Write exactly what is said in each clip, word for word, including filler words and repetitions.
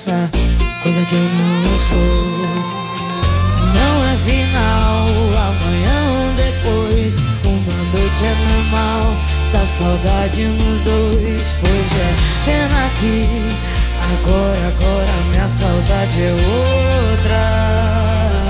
essa coisa que eu não sou. Não é final, amanhã ou depois. Uma noite é normal, dá saudade nos dois. Pois é, pena que agora, agora minha saudade é outra.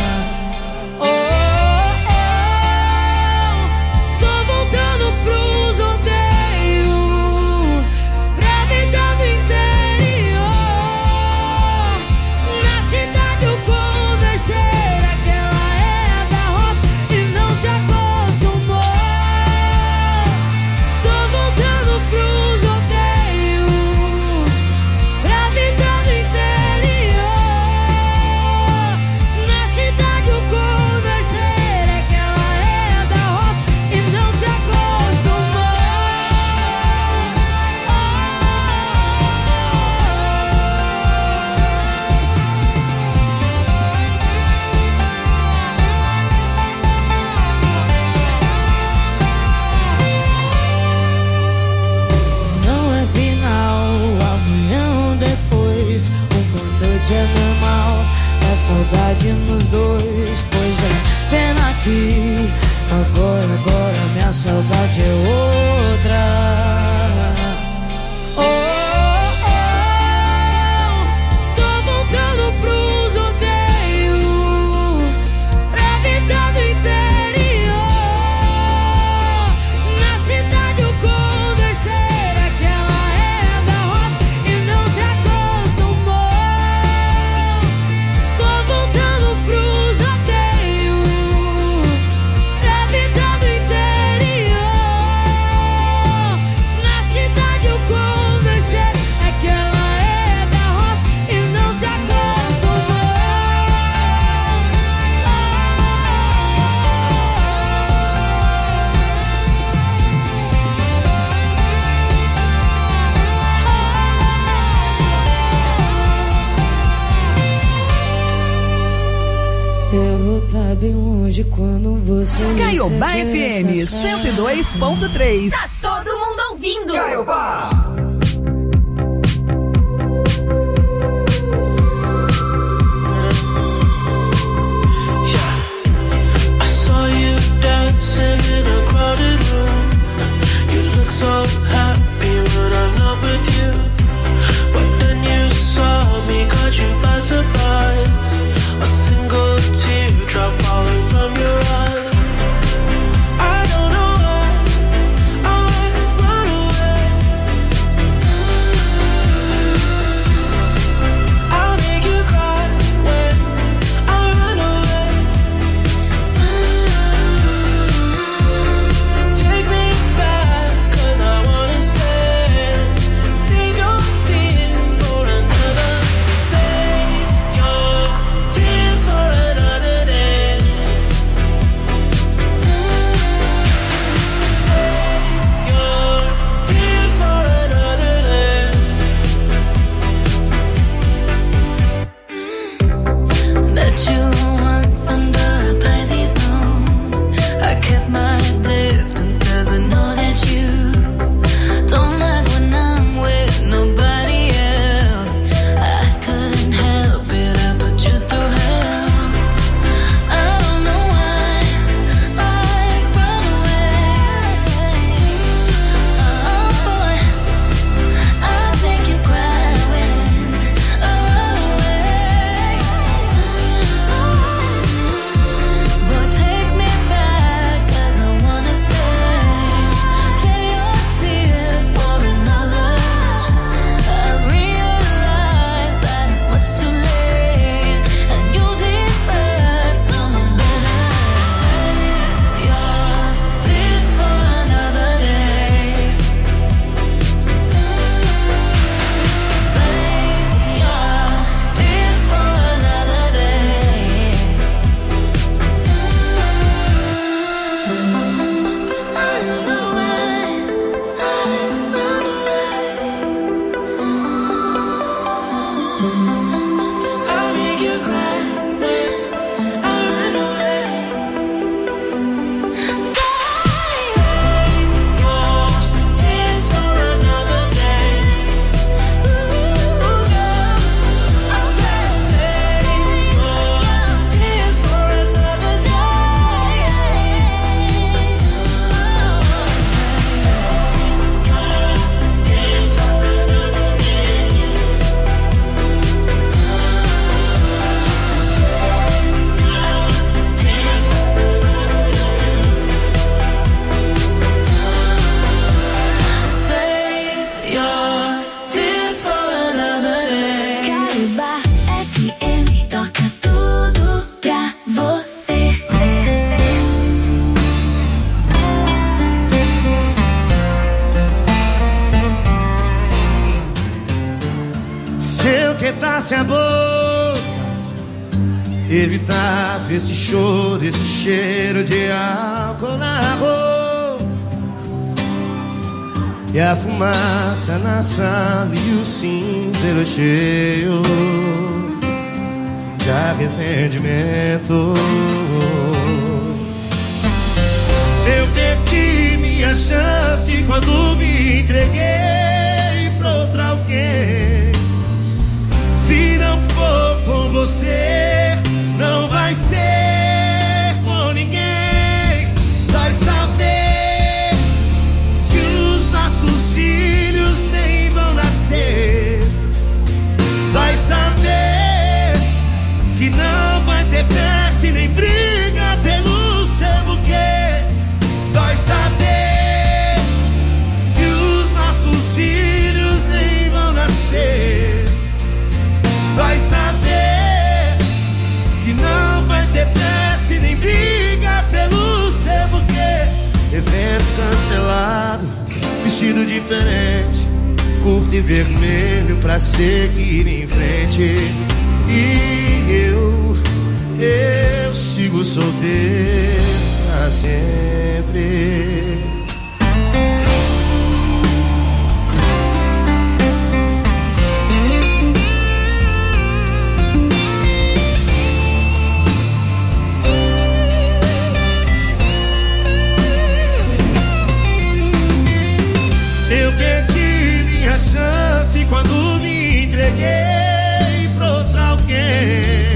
É normal, a saudade nos dois. Pois é, pena que agora, agora minha saudade é outra. Bem longe quando você Caiobá F M cento e dois ponto três. Tá todo mundo ouvindo. Caiobá. Yeah. I saw you dancing in a crowded room. You look so happy when I'm not with you. But then you saw me, caught you by surprise. A single teardrop falling from your eye. I don't know why I run away. apertasse a boca, evitava esse choro, esse cheiro de álcool na roupa, e a fumaça na sala e o cinzeiro cheio de arrependimento. Eu perdi minha chance quando me entreguei pra outra alguém. Se não for com você, não vai ser com ninguém. Vai saber que os nossos filhos nem vão nascer. Vai saber que não vai ter festa e nem briga pelo seu buquê. Vai saber que os nossos filhos nem vão nascer. Vai saber que não vai ter festa e nem briga pelo seu buquê. Evento cancelado, vestido diferente, curto e vermelho pra seguir em frente. E eu, eu sigo solteiro pra sempre. Eu perdi minha chance quando me entreguei pra outra alguém.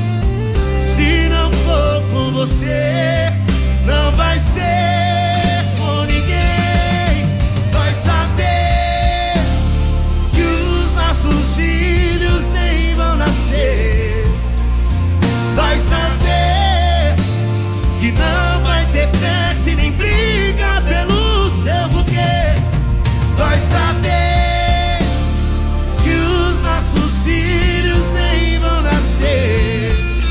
Se não for com você, não vai ser com ninguém. Vai saber que os nossos filhos nem vão nascer. Vai saber que não vai ter festa e nem briga pelo seu buquê. Vai saber que os nossos filhos nem vão nascer.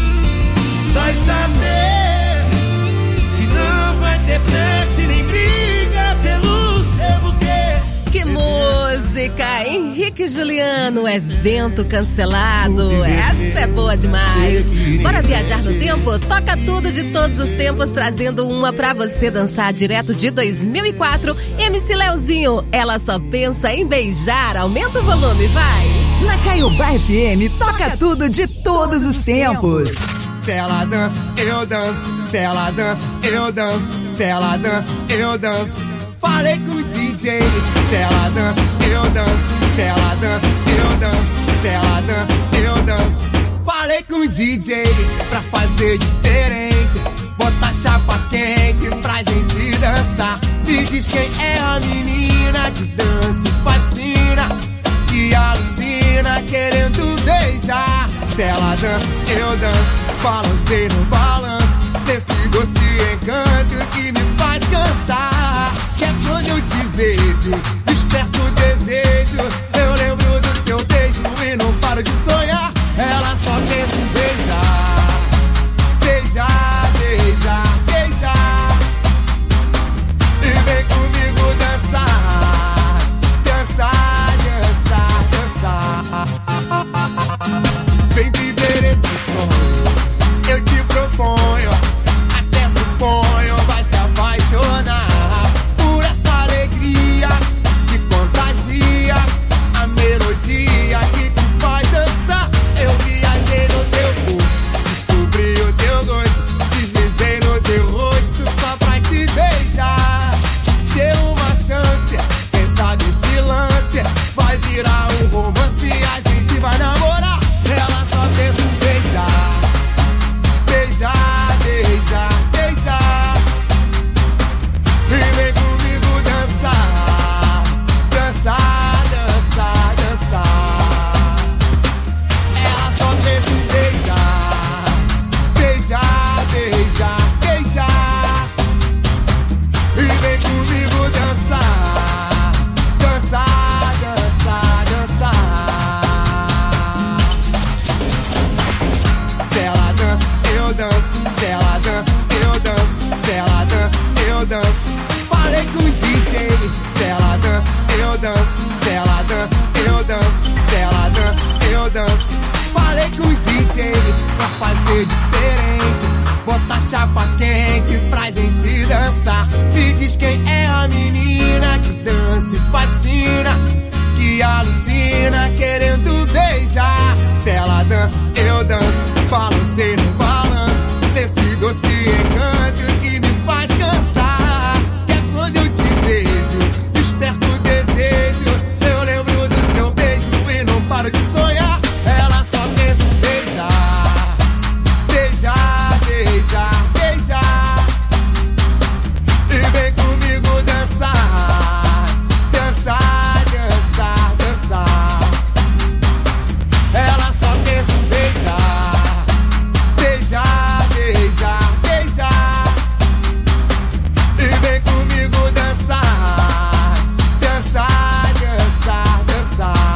Vai saber que não vai ter festa e nem briga pelo seu buquê. Que música! Henrique e Juliano, evento cancelado. Essa é boa demais. Bora viajar no tempo? Toca tudo de todos os tempos, trazendo uma pra você dançar direto de dois mil e quatro. M C Leozinho, ela só pensa em beijar. Aumenta o volume, vai! Na Caiobá F M, toca tudo de todos os tempos. Se ela dança, eu danço. Se ela dança, eu danço. Se ela dança, eu danço. Falei com o D J. Se ela dança, eu danço. Se ela dança, eu danço. Se ela dança, eu danço. Falei com o D J pra fazer diferente. Bota chapa quente pra gente dançar. Me diz quem é a menina que dança e fascina, que alucina querendo beijar. Se ela dança, eu danço. Balancei no balanço desse doce encanto que me faz cantar. Que é quando eu te vejo, desperto o desejo. Eu lembro do seu beijo e não paro de sonhar. Ela só pensa em beijar, beijar, beijar, beijar. E vem comigo dançar, dançar, dançar, dançar. Vem viver esse sonho, eu te proponho. Até suponho, vai se apaixonar por essa alegria que contagia, a melodia que te faz dançar. Eu viajei no teu corpo, descobri o teu gosto, deslizei no teu rosto só pra te beijar. Dê uma chance, quem sabe se lance, vai virar um romance e a gente vai namorar. Ela só pensa em beijar, eu danço. Falei com o D J pra fazer diferente, botar chapa quente pra gente dançar. Me diz quem é a menina que dança e fascina, que alucina querendo beijar. Se ela dança, eu danço, balancei no balanço, nesse doce encanto que me faz cantar. Que é quando eu te vejo, desperto o desejo, eu lembro do seu beijo e não paro de sonhar. Ela só pensa em beijar, beijar, beijar, beijar. E vem comigo dançar, dançar, dançar, dançar. Ela só pensa em beijar, beijar, beijar, beijar. E vem comigo dançar, dançar, dançar, dançar.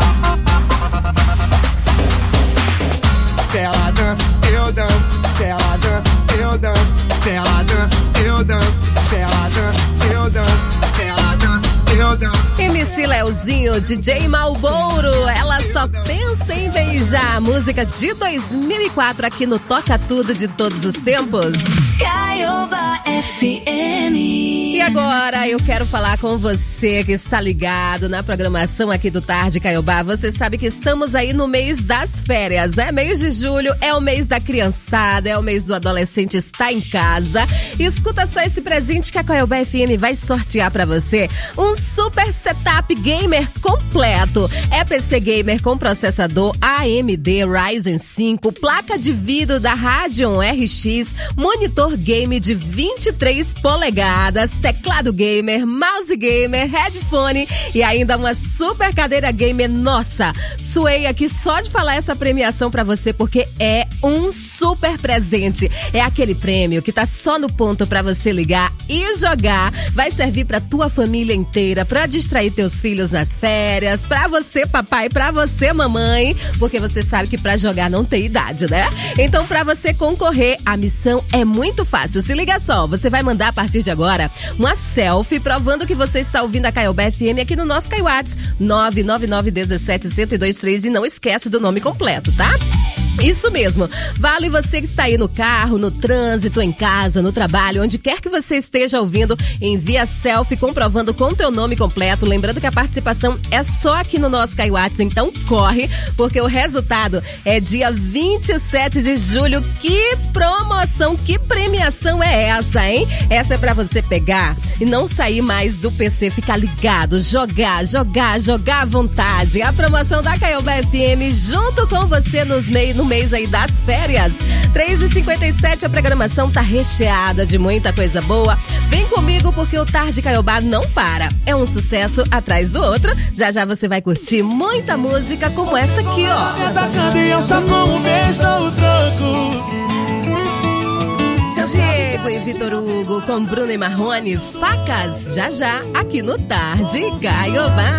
Se ela dança, eu danço. Se ela dança, eu danço. Se ela dança, eu danço. Se ela dança, eu danço. Se ela dança, eu danço. M C Leozinho, D J Malboro, ela só pensa em beijar. Música de dois mil e quatro aqui no Toca Tudo de Todos os Tempos. Caioba F M. E agora eu quero falar com você que está ligado na programação aqui do Tarde Caiobá. Você sabe que estamos aí no mês das férias, né? Mês de julho é o mês da criançada, é o mês do adolescente estar em casa. Escuta só esse presente que a Caiobá F M vai sortear pra você. Um super setup gamer completo. É P C gamer com processador A M D Ryzen cinco, placa de vidro da Radeon R X, monitor game de vinte e três polegadas, teclado gamer, mouse gamer, headphone e ainda uma super cadeira gamer. Nossa, suei aqui só de falar essa premiação pra você, porque é um super presente. É aquele prêmio que tá só no ponto pra você ligar e jogar. Vai servir pra tua família inteira, pra distrair teus filhos nas férias, pra você papai, pra você mamãe, porque você sabe que pra jogar não tem idade, né? Então, pra você concorrer, a missão é muito fácil. Se liga só, você vai mandar a partir de agora uma selfie provando que você está ouvindo a Caiobá F M aqui no nosso Caiwats nove nove nove um sete um zero dois três e não esquece do nome completo, tá? Isso mesmo, vale você que está aí no carro, no trânsito, em casa, no trabalho, onde quer que você esteja ouvindo, envia selfie comprovando com teu nome completo, lembrando que a participação é só aqui no nosso Caiwats, então corre, porque o resultado é dia vinte e sete de julho. Que promoção, que premiação é essa, hein? Essa é pra você pegar e não sair mais do P C, ficar ligado, jogar, jogar, jogar à vontade. A promoção da Caiobá F M junto com você nos meios, no mês aí das férias. três e cinquenta e sete, a programação tá recheada de muita coisa boa. Vem comigo porque o Tarde Caiobá não para. É um sucesso atrás do outro. Já já você vai curtir muita música como essa aqui, ó. Diego e Vitor Hugo com Bruno e Marrone, Facas, já já aqui no Tarde Caiobá.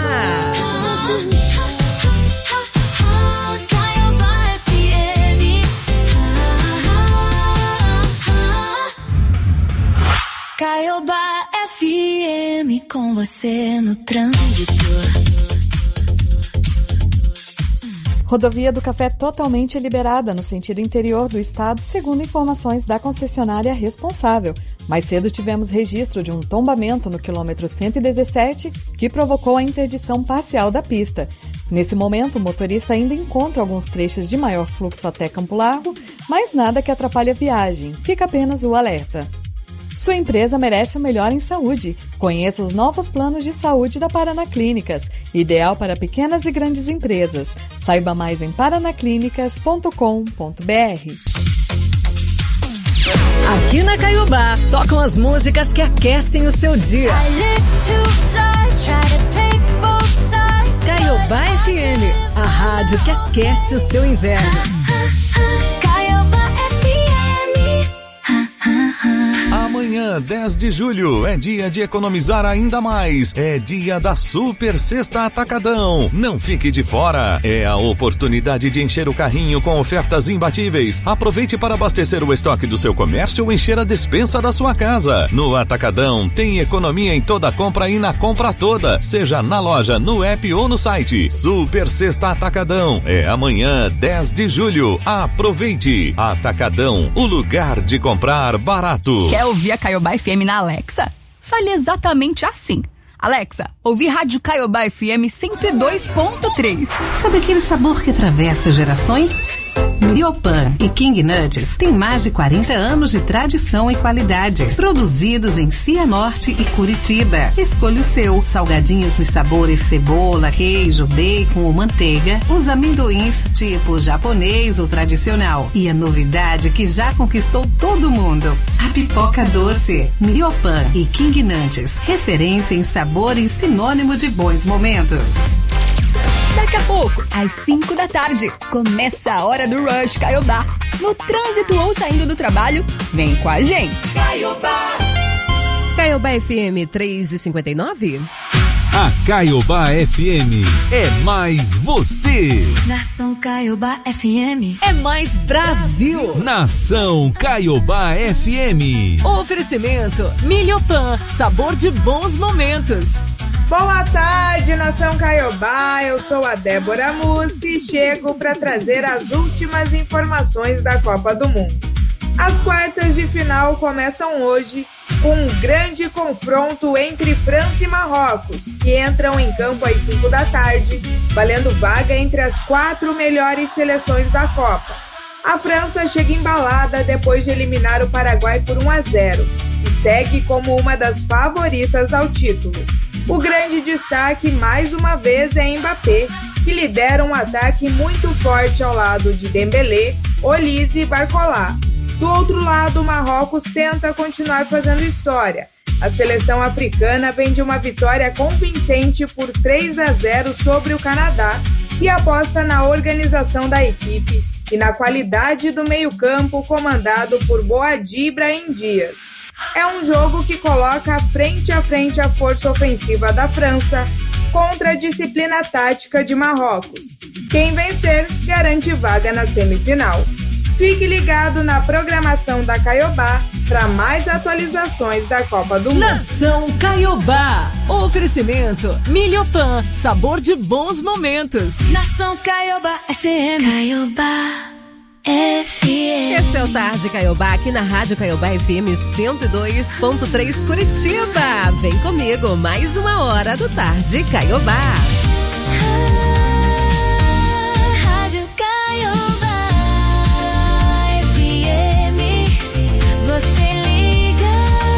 Caiobá F M com você no trânsito. Rodovia do Café totalmente liberada no sentido interior do estado, segundo informações da concessionária responsável. Mais cedo tivemos registro de um tombamento no quilômetro cento e dezessete que provocou a interdição parcial da pista. Nesse momento, o motorista ainda encontra alguns trechos de maior fluxo até Campo Largo, mas nada que atrapalhe a viagem. Fica apenas o alerta. Sua empresa merece o melhor em saúde. Conheça os novos planos de saúde da Paraná Clínicas, ideal para pequenas e grandes empresas. Saiba mais em paranaclínicas ponto com ponto b r. Aqui na Caiobá, tocam as músicas que aquecem o seu dia. Caiobá F M, a rádio que aquece o seu inverno. Caiobá F M. Amanhã, dez de julho, é dia de economizar ainda mais. É dia da Super Sexta Atacadão. Não fique de fora. É a oportunidade de encher o carrinho com ofertas imbatíveis. Aproveite para abastecer o estoque do seu comércio ou encher a despensa da sua casa. No Atacadão, tem economia em toda compra e na compra toda. Seja na loja, no app ou no site. Super Sexta Atacadão. É amanhã, dez de julho. Aproveite. Atacadão, o lugar de comprar barato. Quer ouvir a Caiobá F M na Alexa? Fale exatamente assim. Alexa, ouvi Rádio Caiobá F M cento e dois ponto três. Sabe aquele sabor que atravessa gerações? Miliopan e King Nuts têm mais de quarenta anos de tradição e qualidade. Produzidos em Cianorte e Curitiba. Escolha o seu. Salgadinhos dos sabores cebola, queijo, bacon ou manteiga. Os amendoins tipo japonês ou tradicional. E a novidade que já conquistou todo mundo. A pipoca doce. Miliopan e King Nuts. Referência em sabor e sinônimo de bons momentos. Daqui a pouco, às cinco da tarde, começa a hora do Rush Caiobá. No trânsito ou saindo do trabalho, vem com a gente. Caiobá. Caiobá F M três e cinquenta e nove. A Caiobá F M é mais você. Nação Caiobá F M é mais Brasil. Nação Caiobá F M. Oferecimento Miliopan, sabor de bons momentos. Boa tarde, Nação Caiobá, eu sou a Débora Mussi e chego para trazer as últimas informações da Copa do Mundo. As quartas de final começam hoje com um grande confronto entre França e Marrocos, que entram em campo às cinco da tarde, valendo vaga entre as quatro melhores seleções da Copa. A França chega embalada depois de eliminar o Paraguai por um a zero e segue como uma das favoritas ao título. O grande destaque, mais uma vez, é Mbappé, que lidera um ataque muito forte ao lado de Dembélé, Olise e Barcola. Do outro lado, o Marrocos tenta continuar fazendo história. A seleção africana vem de uma vitória convincente por três a zero sobre o Canadá e aposta na organização da equipe e na qualidade do meio-campo comandado por Boadi e Brahim Dias. É um jogo que coloca frente a frente a força ofensiva da França contra a disciplina tática de Marrocos. Quem vencer garante vaga na semifinal. Fique ligado na programação da Caiobá para mais atualizações da Copa do Mundo. Nação Caiobá. Oferecimento Miliopan, sabor de bons momentos. Nação Caiobá F M. Caiobá F M. Esse é o Tarde Caiobá aqui na Rádio Caiobá F M cento e dois ponto três Curitiba. Vem comigo, mais uma hora do Tarde Caiobá. Rádio Caiobá F M. Você liga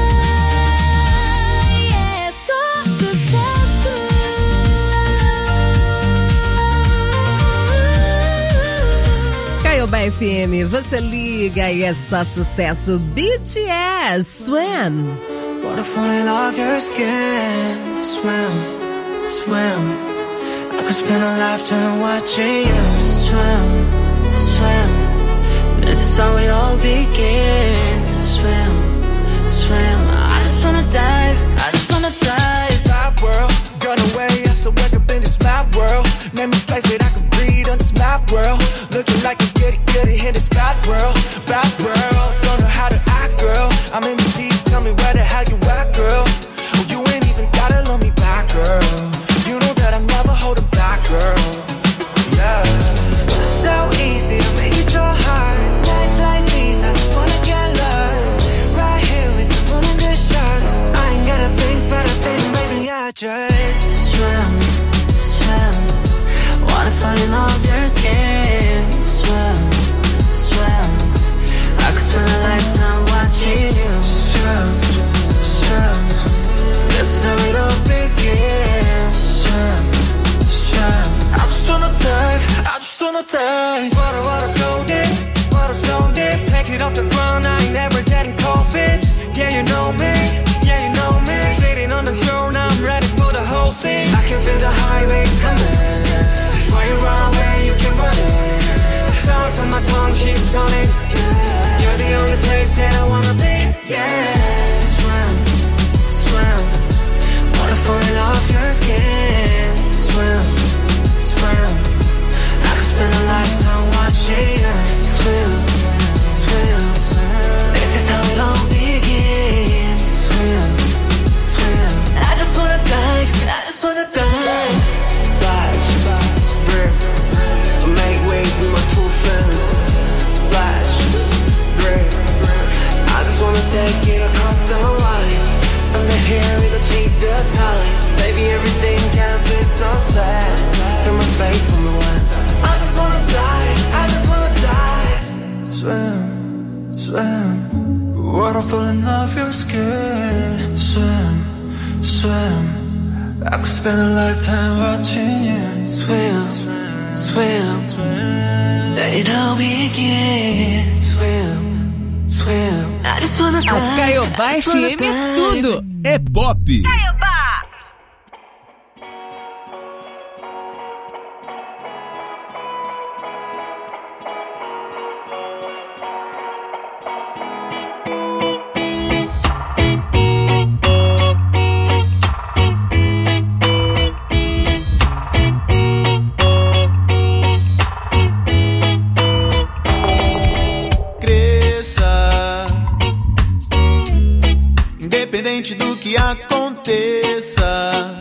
e é só sucesso. Caiobá F M, você liga e é só sucesso. B T S, Swim. Wanna fall in love your skin. Swim, swim. I could spend a lifetime watching you swim, swim. This is how it all begins. Swim, swim. I just wanna dive, I just wanna dive. Map world, got away, I still wake up in this map world. Name me place that I could breathe on this map world. Looking like a goody goody in this bad world, bad world. Don't know how to act, girl. I'm in the deep, tell me where the hell you at, girl. Oh, you ain't even gotta love me back, girl. You know that I'm never holding back, girl. Yeah. So easy to make it so hard. Nights like these, I just wanna get lost. Right here with the moon and the stars. I ain't gotta think, but I think maybe I just swim, swim. Wanna fall in love with your skin. Swim, swim. I could spend a lifetime watching you swim, swim. This is how it all begins. Swim, swim. I just wanna dive, I just wanna dive. Water, water so deep, water so deep. Take it off the ground, I ain't never getting cold feet. Yeah, you know me, yeah, you know me. Sitting on the throne, I'm ready for the whole thing. I can feel the highways coming. While you run away, you can run it. Sound from my tongue, she's stunning. You're the only place that I wanna be, yeah. swim. I could spend a lifetime watching you swim, swim, swim, swim. They don't begin. Swim, swim. I just wanna dive. A Caiobá F M é tudo. É pop. Caiobá. Do que aconteça,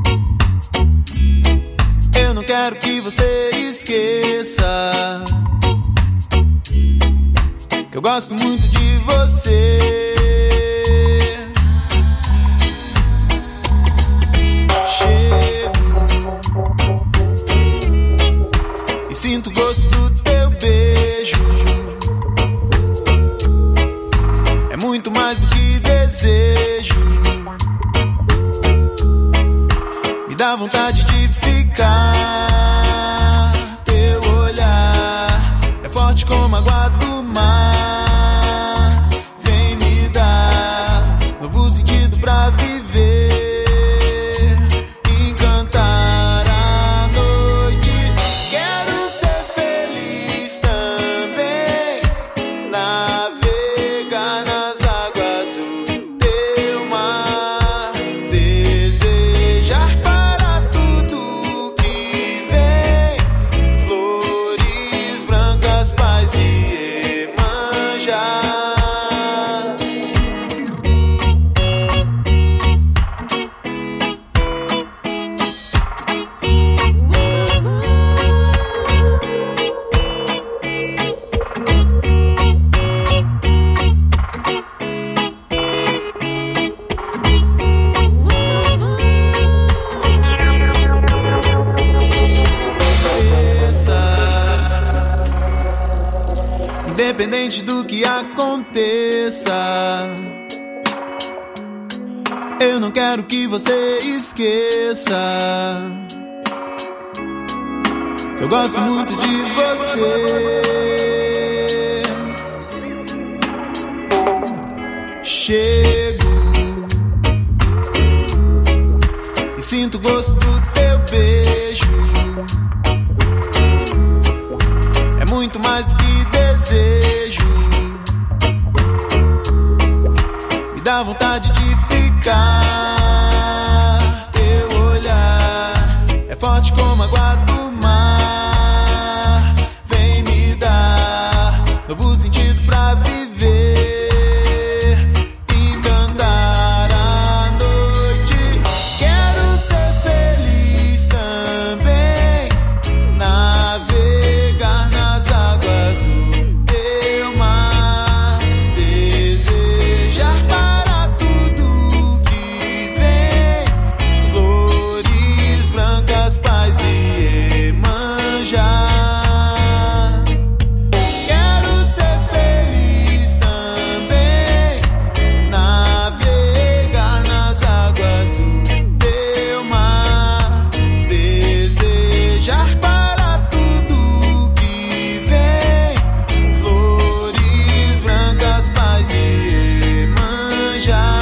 eu não quero que você esqueça que eu gosto muito de você. Chego e sinto o gosto do teu beijo. É muito mais do que desejo. Me dá vontade de ficar. Teu olhar é forte como a água do mar. Vem me dar novo sentido pra viver, encantar a noite. Quero ser feliz também, navegar nas águas do teu mar, desejar para tudo que vem, flores brancas, paz e Iemanjá. Independente do que aconteça, eu não quero que você esqueça que eu gosto muito de você. Chego e sinto o gosto do teu beijo. É muito mais do que desejo. Me dá vontade de ficar. Teu olhar é forte como a água do mar. Vem me dar novo sentido pra viver, encantar a noite. Quero ser feliz também, navegar nas águas do teu mar, desejar para tudo que vem, flores brancas, paz e Iemanjá. Quero ser feliz também, navegar nas águas do teu mar, desejar para tudo que vem, flores brancas, paz e Iemanjá.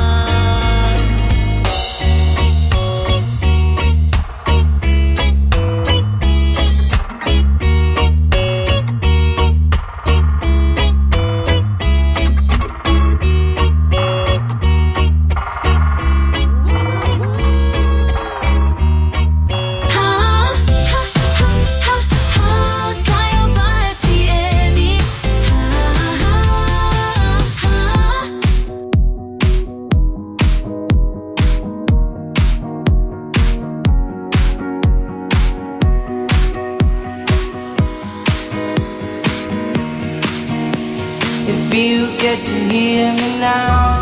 Caiobá F M. If you get to hear me now,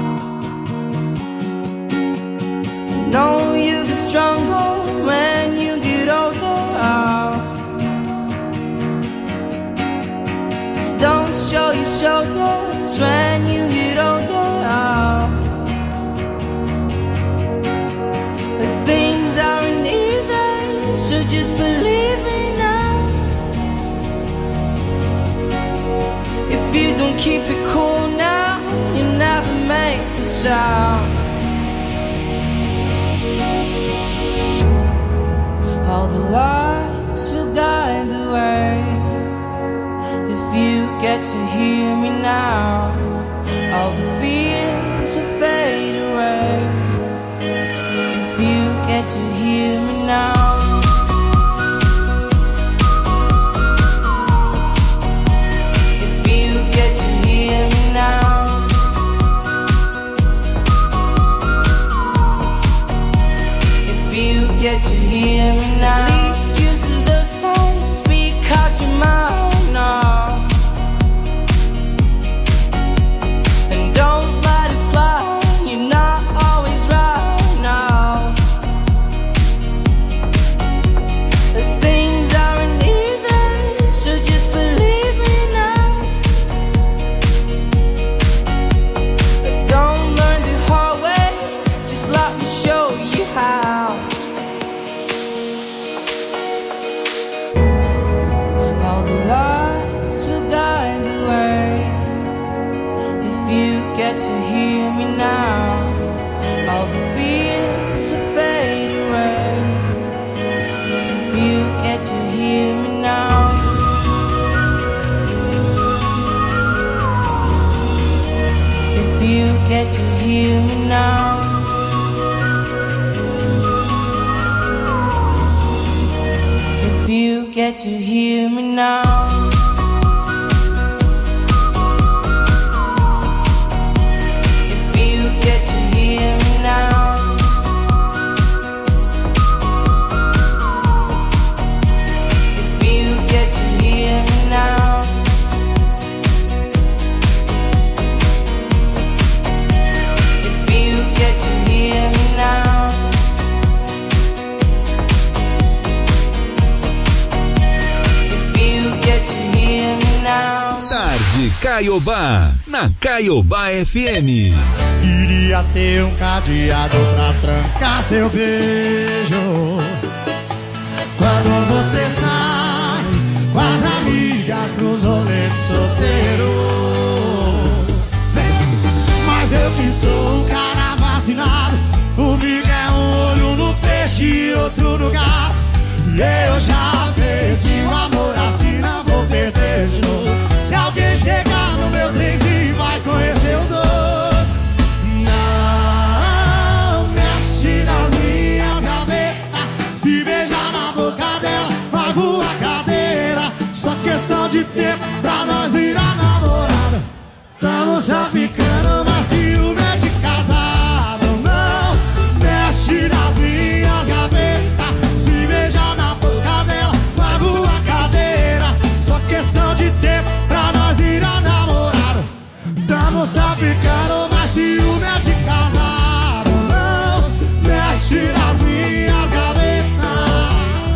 know you get stronger when you keep it cool now, you never make me shout. All the lights will guide the way. If you get to hear me now, all the fears will fade away. If you get to hear me now. If you get to hear me now. If you get to hear me now. Least uses a song, speak out your mind now. And don't let it slide, you're not always right now. The things aren't easy, so just believe me now. Don't learn the hard way, just let me show you how. All the lights will guide the way. If you get to hear me now, all the fears will fade away. If you get to hear me now. If you get to hear me now. If you get to hear me now. If you get to hear me now. If you get to hear me now. If you get to hear me now. If you get to hear me now. Tarde Caiobá, na Caiobá F M. Queria ter um cadeado pra trancar seu beijo. Quando você sai com as amigas pros rolês solteiro. Mas eu que sou um cara vacinado, comigo é um olho no peixe e outro no gato. E eu já perdi o amor, assim não vou perder de novo. Se alguém chegar no meu trenzinho vai conhecer o doido. Não mexe nas minhas gavetas, se beijar na boca dela, pago a cadeira. Só questão de tempo pra nós virar namorada. Tamo só ficando, mas ciúme é de casado. Não mexe nas minhas gavetas, se beijar na boca dela, pago a cadeira. Só questão de tempo pra nós virar namorado. Tamo só ficando, mas ciúme é de casado. Não mexe nas minhas gavetas.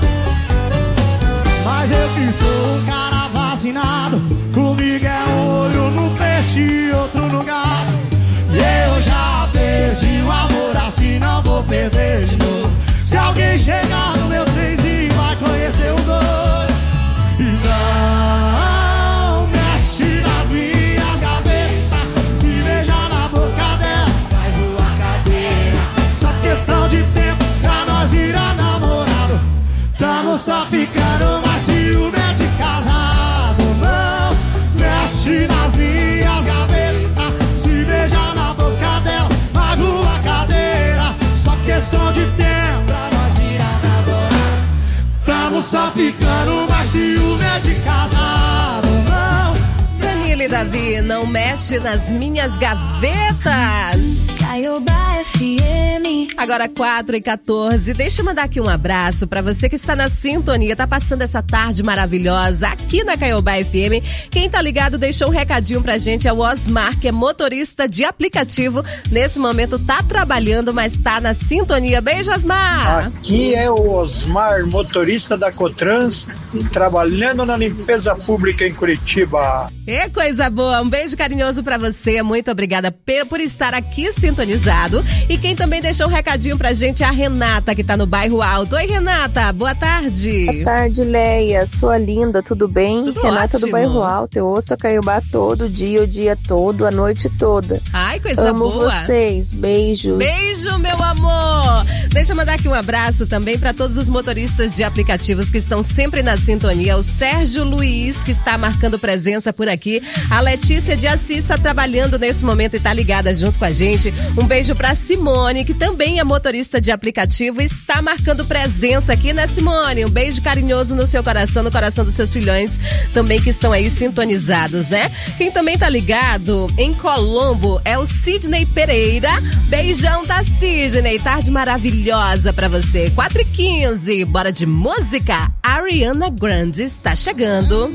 Mas eu que sou um cara vacinado, comigo é um olho no peixe e outro no gato. E eu já perdi o amor, assim não vou perder de novo. Se alguém chegar no meu trenzinho vai conhecer o doido. E não mexe nas minhas gavetas, se beijar na boca dela vai voar cadeira. Só questão de tempo pra nós virar namorado. Tamo só ficando, mas ciúme é de casado. Não mexe nas minhas gavetas, se beijar na boca dela vai voar cadeira. Só questão de tempo pra nós virar namorado. Tamo só ficando, mas ciúme é de casado. Não. Danilo e Davi, não mexe nas minhas gavetas. Caiobá F M. Agora quatro e quatorze, deixa eu mandar aqui um abraço pra você que está na sintonia, tá passando essa tarde maravilhosa aqui na Caiobá F M. Quem tá ligado deixou um recadinho pra gente, é o Osmar, que é motorista de aplicativo. Nesse momento tá trabalhando, mas tá na sintonia. Beijo, Osmar! Aqui é o Osmar, motorista da Cotrans, trabalhando na limpeza pública em Curitiba. É coisa coisa boa. Um beijo carinhoso pra você. Muito obrigada por estar aqui sintonizado. E quem também deixou um recadinho pra gente é a Renata, que tá no Bairro Alto. Oi, Renata. Boa tarde. Boa tarde, Leia. Sua linda, tudo bem? Tudo Renata ótimo. do Bairro Alto. Eu ouço a Caiobá todo dia, o dia todo, a noite toda. Ai, coisa Amo boa. vocês. Beijo. Beijo, meu amor. Deixa eu mandar aqui um abraço também pra todos os motoristas de aplicativos que estão sempre na sintonia. O Sérgio Luiz, que está marcando presença por aqui. A Letícia de Assis está trabalhando nesse momento e tá ligada junto com a gente. Um beijo pra Simone, que também é motorista de aplicativo e está marcando presença aqui, né, Simone? Um beijo carinhoso no seu coração, no coração dos seus filhões também que estão aí sintonizados, né? Quem também tá ligado em Colombo é o Sidney Pereira. Beijão da Sidney. Tarde maravilhosa pra você. quatro e quinze. Bora de música. Ariana Grande está chegando.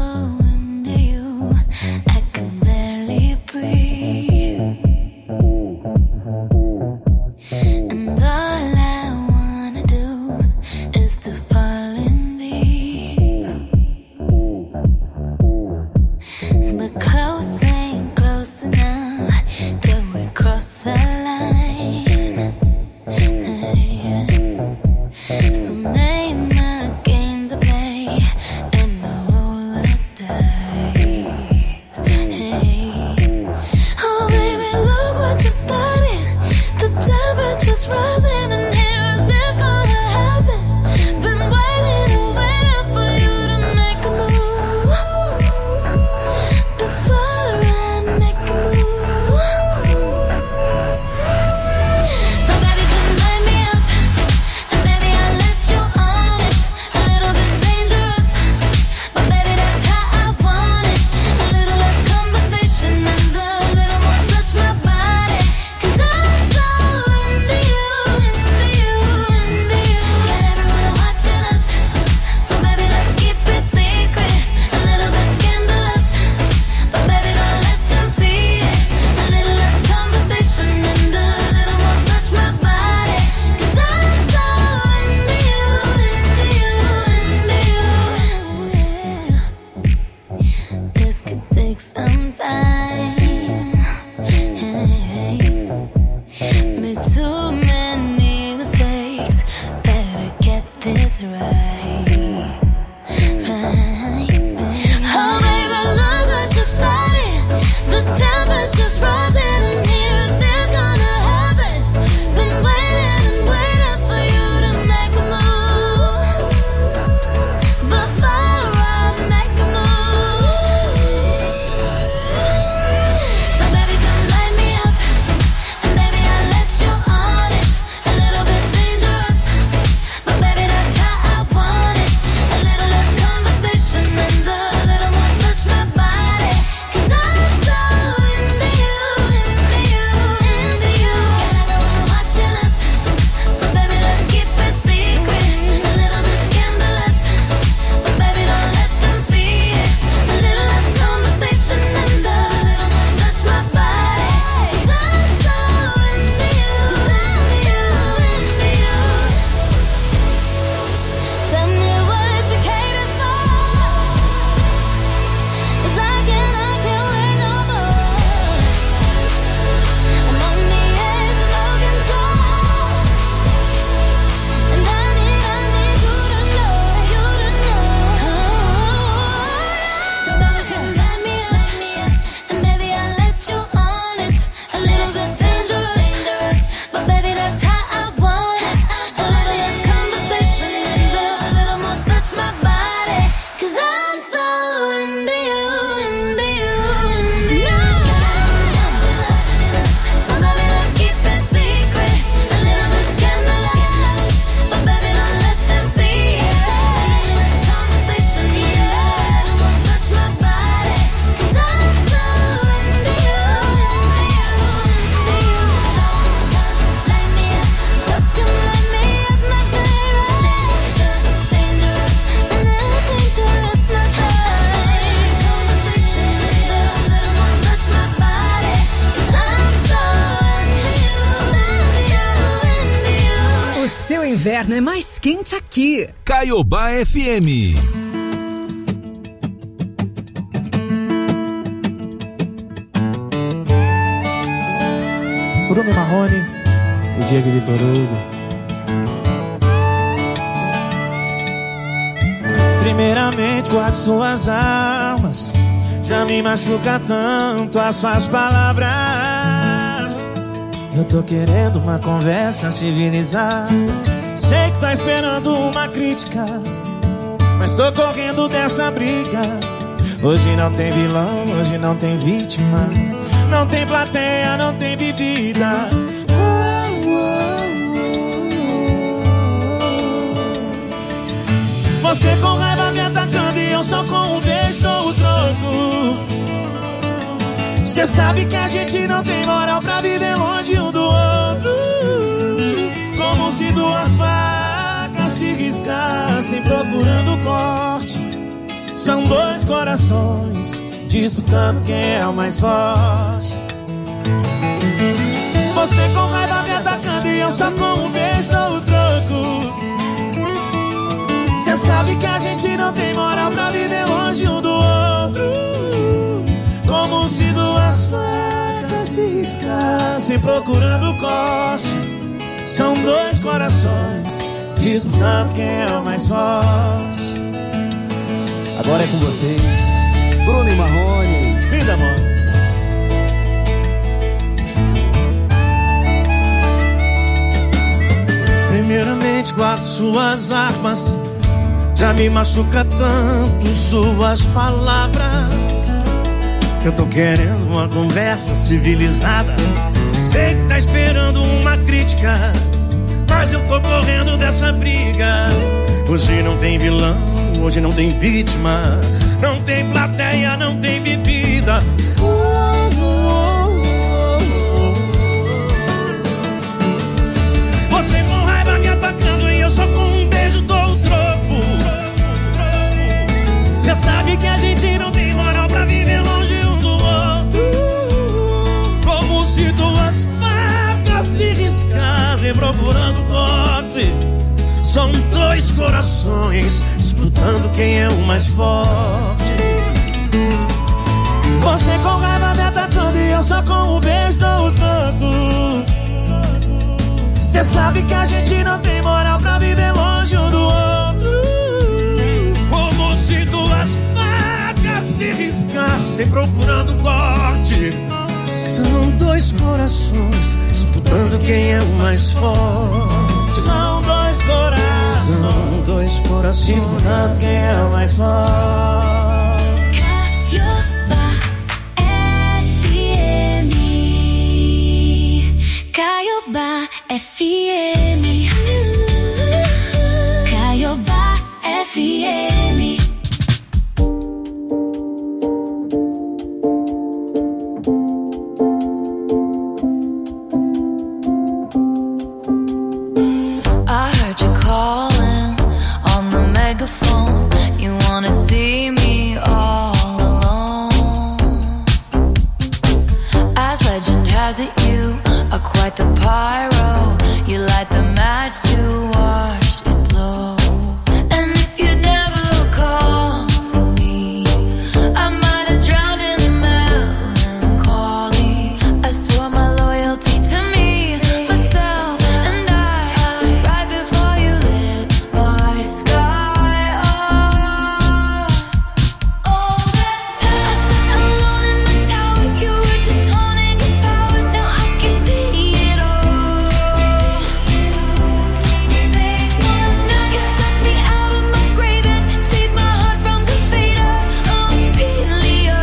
inverno é mais quente aqui. Caiobá F M. Bruno Marrone, o Diego Vitor Hugo. Primeiramente, guarde suas armas. Já me machuca tanto as suas palavras. Eu tô querendo uma conversa civilizada. Sei que tá esperando uma crítica, mas tô correndo dessa briga. Hoje não tem vilão, hoje não tem vítima. Não tem plateia, não tem bebida. Você com raiva me atacando e eu só com um beijo dou o troco. Cê sabe que a gente não tem moral pra viver longe um do outro. Como se duas facas se riscassem procurando corte. São dois corações disputando quem é o mais forte. Você com raiva me atacando e eu só com um beijo dou o troco. Cê sabe que a gente não tem moral pra viver longe um do outro. Como se duas facas se riscassem procurando corte. São dois corações disputando quem é o mais forte. Agora é com vocês, Bruno e Marrone. Vida, amor. Primeiramente, guarde suas armas. Já me machuca tanto suas palavras. Eu tô querendo uma conversa civilizada. Sei que tá esperando uma crítica, mas eu tô correndo dessa briga. Hoje não tem vilão, hoje não tem vítima. Não tem plateia, não tem bebida. Você com raiva me atacando e eu só com um beijo dou o troco. Cê sabe que a gente não tem moral pra viver longe um do outro. Como se duas facas se riscassem procurando corte. São dois corações disputando quem é o mais forte. Você com raiva me atacando e eu só com um beijo dou o troco. Cê sabe que a gente não tem moral pra viver longe um do outro. Como se duas facas se riscassem procurando corte. São dois corações disputando quem é o mais forte. São dois corações, são dois corações disputando quem é o mais forte. Caiobá F M. Caiobá F M. I heard you calling on the megaphone. You wanna see me all alone. As legend has it, you are quite the pyro. You light the match to watch it blow. And if you'd never call for me, I might have drowned in the melancholy. I swore my loyalty to me, myself, and I, right before you lit my sky up. All that time I sat alone in my tower, you were just haunting your powers. Now I can see it all. Late one night, you took me out of my grave and saved my heart from the fate of Ophelia.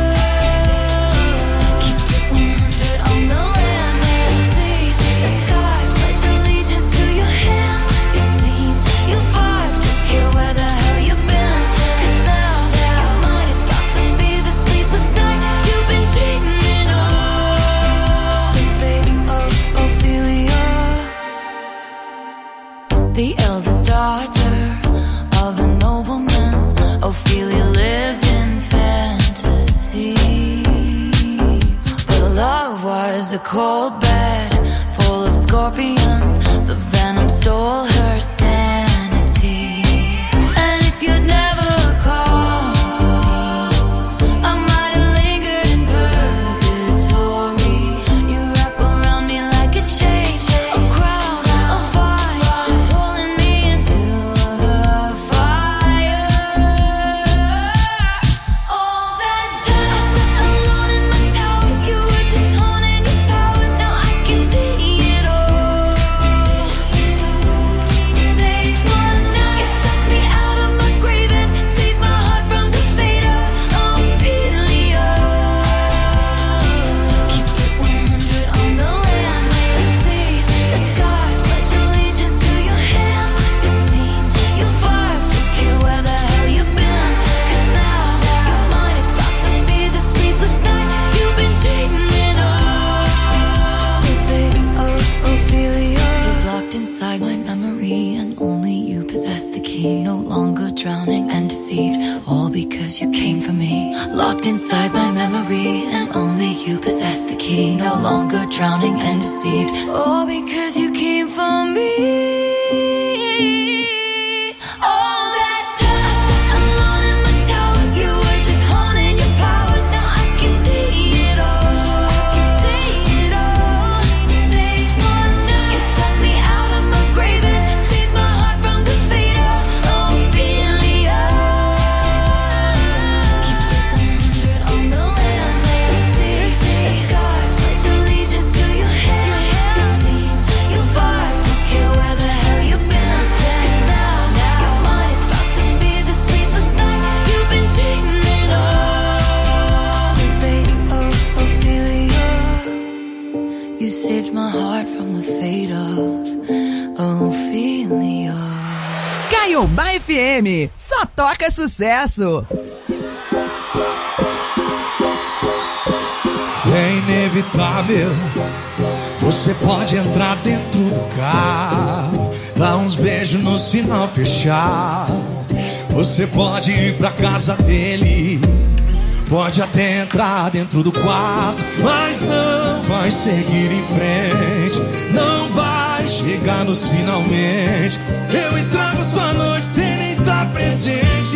Keep it one hundred on the land, the sea, the sky. Pledge allegiance to your hands, your team, your vibes. Don't care where the hell you've been, 'cause now your mind is about to be the sleepless night you've been dreaming of. The fate of Ophelia. The eldest daughter of a nobleman, Ophelia lived in fantasy. But love was a cold bed full of scorpions. The venom stole her sanity. And if you'd never called for me, I might have lingered in purgatory. You wrap around me inside my memory, and only you possess the key. No longer drowning and deceived, all because you came for me. All that time I sat alone in my tower, you were just honing your powers. Now I can see it all, I can see it all. Late one night, you took me out of my grave and saved my heart from the fate of Ophelia. Keep it one hundred on the land, the sea, the sky, pledge allegiance to your hand. Your team, your vibes, don't care where the hell you've been. 'Cause now, now, your mind, it's about to be the sleepless night you've been dreaming of. The fate of Ophelia, you saved my heart from the fate of Ophelia. Caiobá F M, só toca sucesso. É inevitável, você pode entrar dentro do carro, dar uns beijos no sinal fechado. Você pode ir pra casa dele, pode até entrar dentro do quarto, mas não vai seguir em frente, não vai chegar nos finalmente. Eu estrago sua noite sem nem estar presente.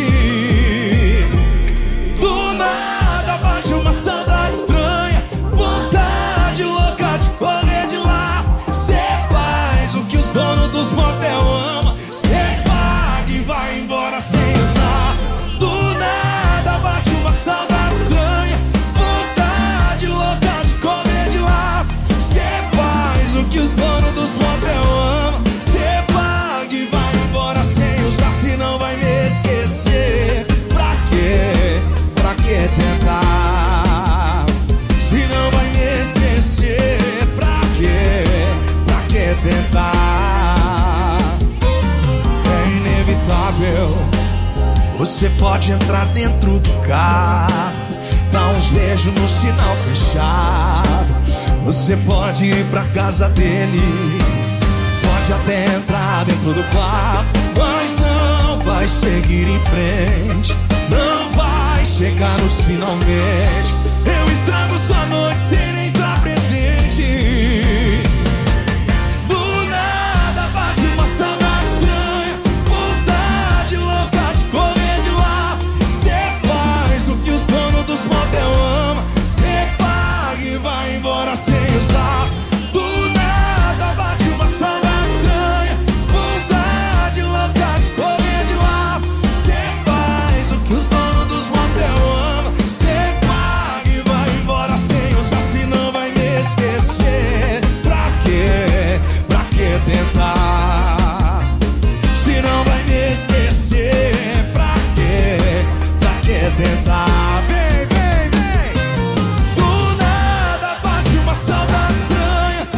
Do nada bate uma saudade estranha, vontade louca de correr de lá. Cê faz o que os donos dos motel amam, cê paga e vai embora sem usar. Do nada bate uma saudade estranha, vontade louca de correr de lá. Cê faz o que os donos dos motel amam, cê paga e vai embora sem usar. Se não vai me esquecer, pra quê? Pra que tentar? Se não vai me esquecer, pra quê? Pra que tentar? É inevitável, você pode entrar dentro do carro, dar uns beijos no sinal fechado. Você pode ir pra casa dele, pode até entrar dentro do quarto, mas não vai seguir em frente, não vai chegar nos finalmente. Eu estrago sua noite sem nem estar presente. Do nada bate uma saudade estranha, vontade louca de correr de lá. Cê faz o que os donos dos motel amam, cê paga e vai embora sem usar. Do nada bate uma saudade estranha, vontade louca de correr de lá. Cê faz o que os donos dos motel amam, cê paga e vai embora sem usar. Se não vai me esquecer, pra quê? Pra que tentar? Se não vai me esquecer, pra quê? Pra que tentar? Vem, vem, vem. Do nada bate uma saudade estranha,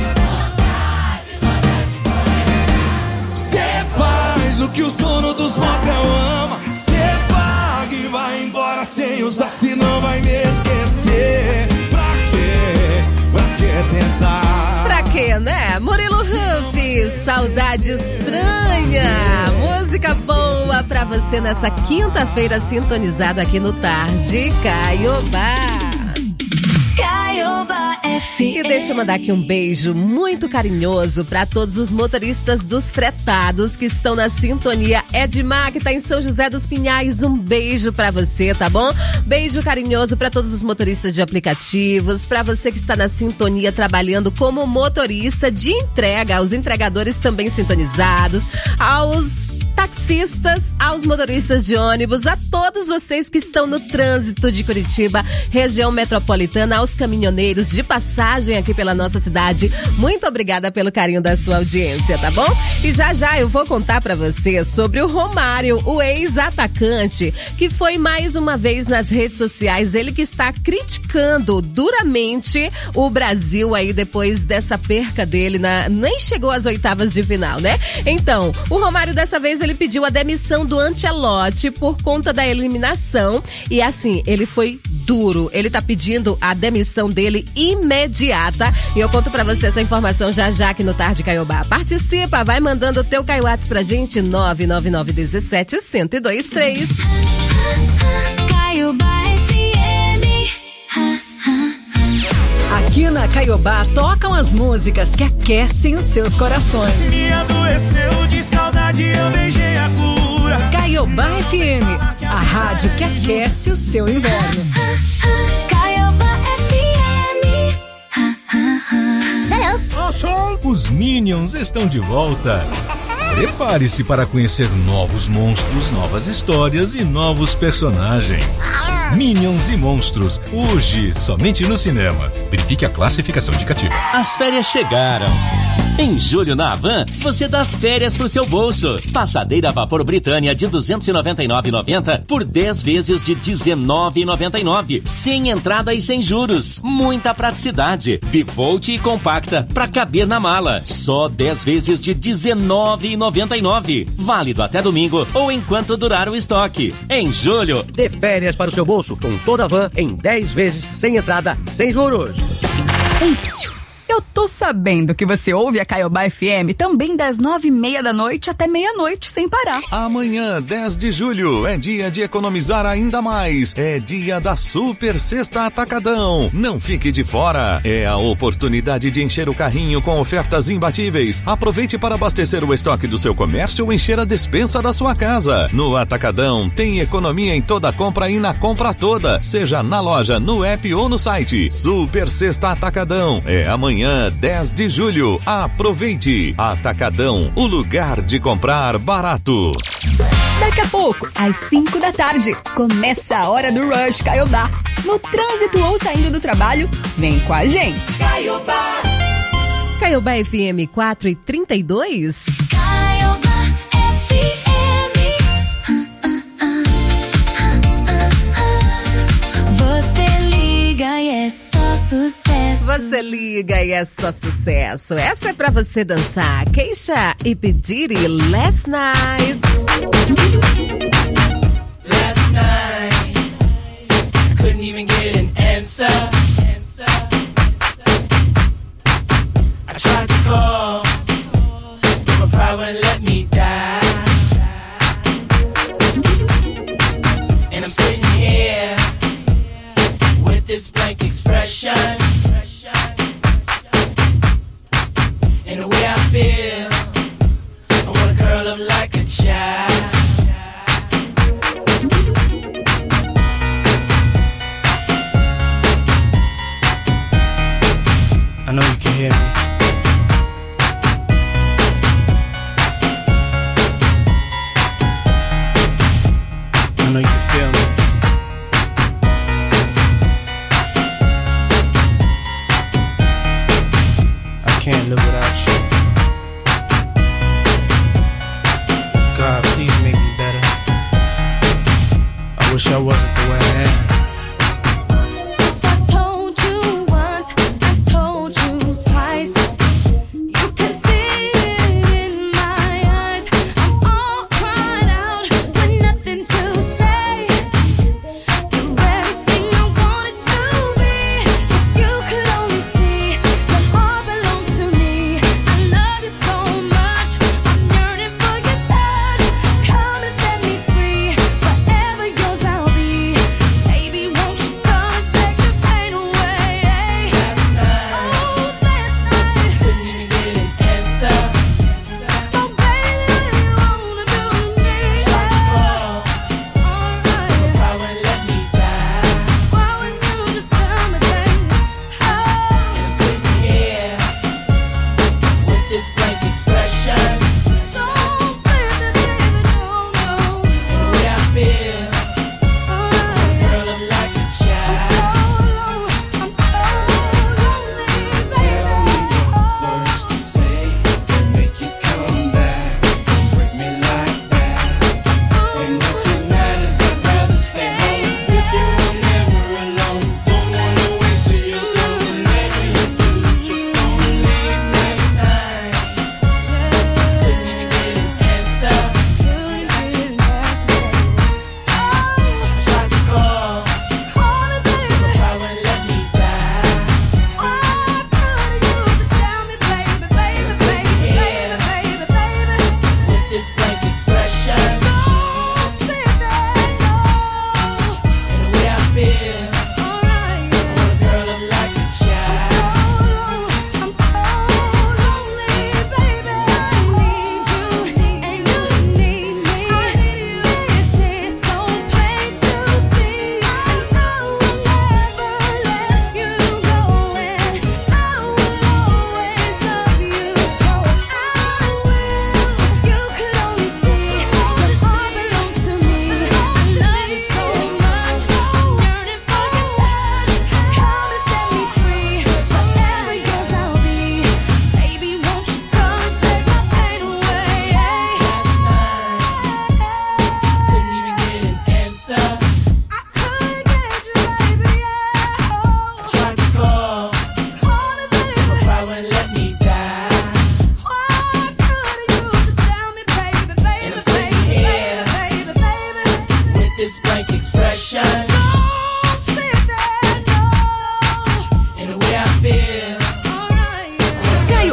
cê faz o que os donos dos motel amam, cê paga e vai embora sem usar. Se não vai me esquecer, pra quê? Pra que tentar? Pra quê, né? Murilo Huff, Saudade Estranha. Música boa pra você nessa quinta-feira, sintonizada aqui no Tarde Caiobá. Caiobá F M. E deixa eu mandar aqui um beijo muito carinhoso pra todos os motoristas dos fretados que estão na sintonia. Edmar, que tá em São José dos Pinhais, um beijo pra você, tá bom? Beijo carinhoso pra todos os motoristas de aplicativos, pra você que está na sintonia trabalhando como motorista de entrega, aos entregadores também sintonizados, aos taxistas, aos motoristas de ônibus, a todos vocês que estão no trânsito de Curitiba, região metropolitana, aos caminhoneiros de passagem aqui pela nossa cidade. Muito obrigada pelo carinho da sua audiência, tá bom? E já já eu vou contar pra você sobre o Romário, o ex-atacante, que foi mais uma vez nas redes sociais, ele que está criticando duramente o Brasil aí depois dessa perca dele, na, nem chegou às oitavas de final, né? Então, o Romário dessa vez ele pediu a demissão do Ancelotti por conta da eliminação e assim, ele foi duro, ele tá pedindo a demissão dele imediata e eu conto pra você essa informação já já aqui no Tarde Caiobá. Participa, vai mandando o teu Caiwats pra gente, nove nove nove um sete, um zero dois três. Caiobá F M. Aqui na Caiobá tocam as músicas que aquecem os seus corações. Me adoeceu de saudade, eu beijei a cura. Caiobá F M, a rádio que aquece o seu inverno. Caiobá F M. Os Minions estão de volta. Prepare-se para conhecer novos monstros, novas histórias e novos personagens. Minions e Monstros, hoje somente nos cinemas. Verifique a classificação indicativa. As férias chegaram. Em julho na Havan, você dá férias pro seu bolso. Passadeira a vapor Britânia de duzentos e noventa e nove reais e noventa centavos por dez vezes de dezenove reais e noventa e nove centavos, sem entrada e sem juros. Muita praticidade. Bivolt e compacta para caber na mala. Só dez vezes de dezenove reais e noventa e nove centavos. Válido até domingo ou enquanto durar o estoque. Em julho, dê férias para o seu bolso com toda a Havan em dez vezes sem entrada, sem juros. Ei, eu tô sabendo que você ouve a Caiobá F M também das nove e meia da noite até meia-noite sem parar. Amanhã, dez de julho, é dia de economizar ainda mais. É dia da Super Sexta Atacadão. Não fique de fora. É a oportunidade de encher o carrinho com ofertas imbatíveis. Aproveite para abastecer o estoque do seu comércio ou encher a despensa da sua casa. No Atacadão, tem economia em toda compra e na compra toda, seja na loja, no app ou no site. Super Sexta Atacadão. É amanhã, dez de julho. Aproveite. Atacadão, o lugar de comprar barato. Daqui a pouco, às cinco da tarde, começa a hora do Rush Caiobá. No trânsito ou saindo do trabalho, vem com a gente. Caiobá. Caiobá F M quatro e trinta e dois. Caiobá F M. Você liga e é só sucesso. Você liga e é só sucesso. Essa é pra você dançar. Queixa e pedir e Last Night. Last night, couldn't even get an answer. I tried to call, but my pride wouldn't let me die. And I'm sitting here with this blank expression. And the way I feel, I wanna curl up like a child. I know you can hear me. I know you can feel me. I can't live without you. God, please make me better. I wish I wasn't the way I am. I told you once, I told you twice.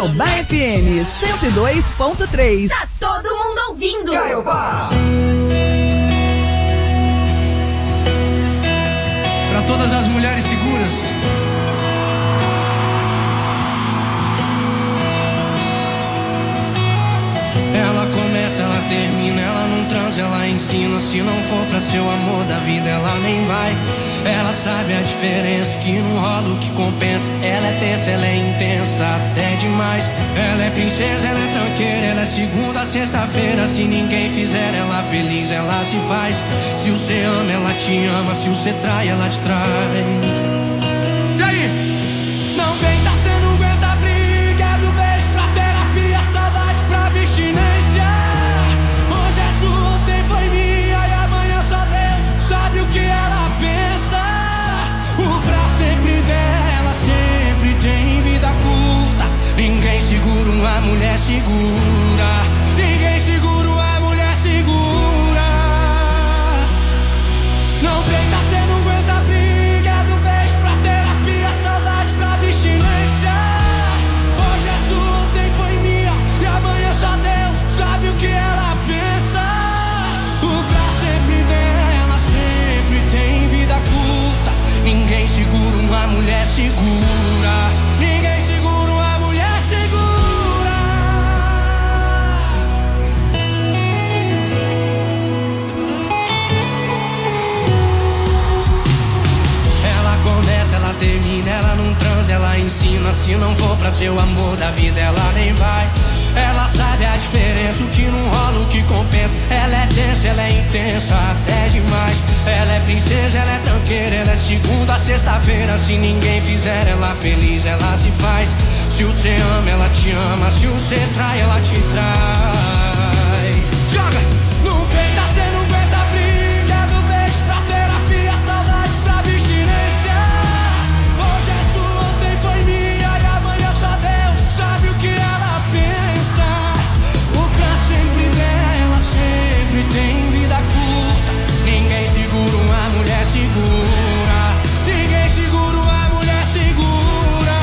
Caiobá F M cento e dois ponto três. Tá todo mundo ouvindo. Caiobá. Pra todas as mulheres seguras. Ela começa, ela termina, ela não transa, ela ensina. Se não for pra ser o amor da vida, ela nem vai. Ela sabe a diferença, que não rola o que compensa. Ela é tensa, ela é intensa, até demais. Ela é princesa, ela é tranqueira, ela é segunda a sexta-feira. Se ninguém fizer ela feliz, ela se faz. Se você ama, ela te ama. Se você trai, ela te trai. E aí? Não vem tá cê não aguenta a briga. É do beijo pra terapia, saudade pra abstinência. Hoje é sua, ontem foi minha, e amanhã só Deus sabe o que ela pensa. O pra sempre dela sempre tem vida curta. Ninguém segura uma mulher segura. Ninguém segura uma mulher segura. Não tenta, cê não aguenta a briga. Do beijo pra terapia, saudade pra abstinência. Hoje é sua, ontem foi minha, e amanhã só Deus sabe o que ela pensa. O pra sempre dela sempre tem vida curta. Ninguém segura uma mulher segura. Ninguém segura uma mulher segura. Ela começa, ela termina, ela não transa, ela ensina. Se não for pra ser o amor da vida, ela nem vai. Ela sabe a diferença, o que não rola, o que compensa. Ela é densa, ela é intensa, até demais. Ela é princesa, ela é tranqueira, ela é segunda a sexta-feira. Se ninguém fizer ela feliz, ela se faz. Se você ama, ela te ama. Se você trai, ela te trai. Joga! Não peita, cê não aguenta a briga. Do beijo pra terapia, saudade pra abstinência. Hoje é sua, ontem foi minha, e amanhã só Deus sabe o que ela pensa. O pra sempre dela sempre tem vida curta. Ninguém segura uma mulher segura. Ninguém segura uma mulher segura.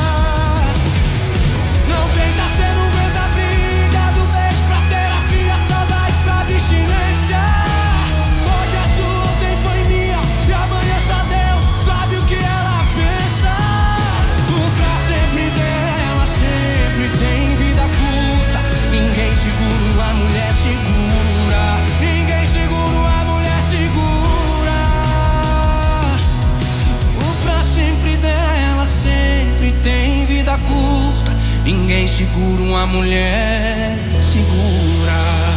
Não tenta, cê não aguenta a briga. Do beijo pra terapia, saudade pra abstinência. Hoje é sua, ontem foi minha, e amanhã só Deus sabe o que ela pensa. O pra sempre dela sempre tem vida curta. Ninguém segura uma mulher segura. Ninguém segura uma mulher segura. O pra sempre dela sempre tem vida curta. Ninguém segura uma mulher segura.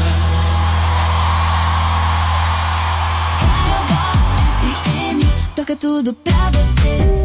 F M, toca tudo pra você.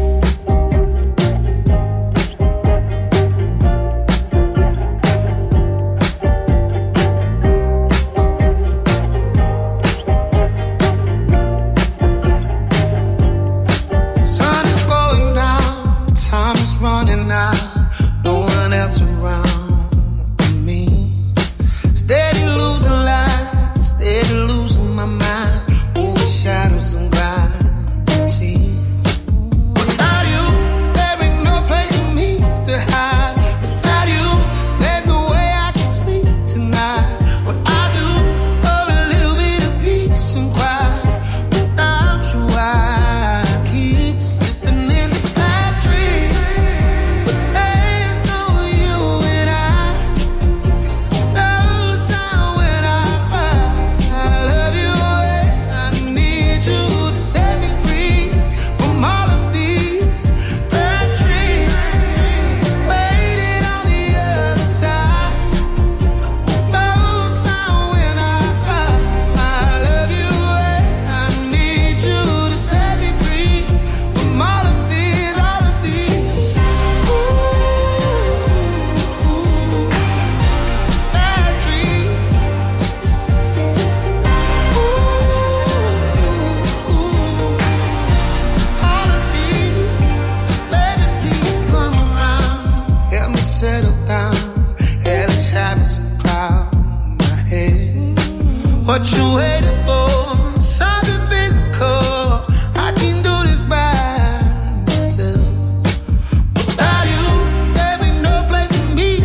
Sun is going down, time is running out, no one else around me. Steady losing light, steady losing my mind, over shadows and gravity. Without you, there ain't no place for me to hide. Without you, there's no way I can sleep tonight. What I do for a little bit of peace and quiet. Without you, I keep slipping into bad dreams. But there's no you and I. No sound when I cry. I love you and I need you to set me free from all of these bad dreams. Waiting on the other side. No sound when I cry. I love you and I need you to set me free from all of these, all of these. Ooh, bad dreams. All of these, baby, please come around. Help me settle down. Hellish habits and cloud my head. What you waiting for? Something physical. I can do this by myself. Without you, there ain't no place for me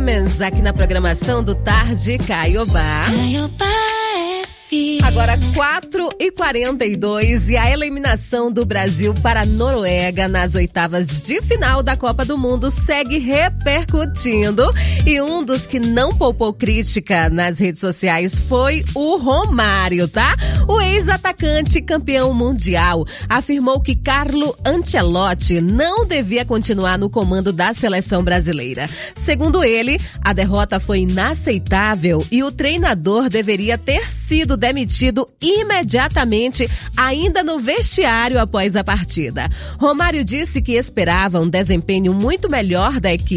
Clemens aqui na programação do Tarde Caiobá. Agora quatro e quarenta e dois e a eliminação do Brasil para a Noruega nas oitavas de final da Copa do Mundo segue repercutindo, e um dos que não poupou crítica nas redes sociais foi o Romário, tá? O ex-atacante campeão mundial afirmou que Carlo Ancelotti não devia continuar no comando da seleção brasileira. Segundo ele, a derrota foi inaceitável e o treinador deveria ter sido demitido imediatamente, ainda no vestiário após a partida. Romário disse que esperava um desempenho muito melhor da equipe